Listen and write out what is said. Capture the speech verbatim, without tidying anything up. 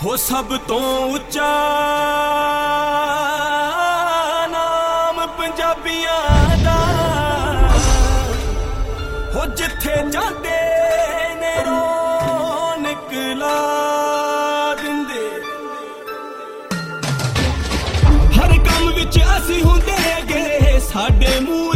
ਹੋ ਸਭ ਤੋਂ ਉੱਚਾ ਨਾਮ ਪੰਜਾਬੀਆਂ ਦਾ, ਹੋ ਜਿੱਥੇ ਜਾਂਦੇ ਨੇ ਰੌਣਕ ਲਾ ਦਿੰਦੇ। ਹਰ ਕੰਮ ਵਿੱਚ ਅਸੀਂ ਹੁੰਦੇ ਗੇ, ਸਾਡੇ ਮੂੰਹ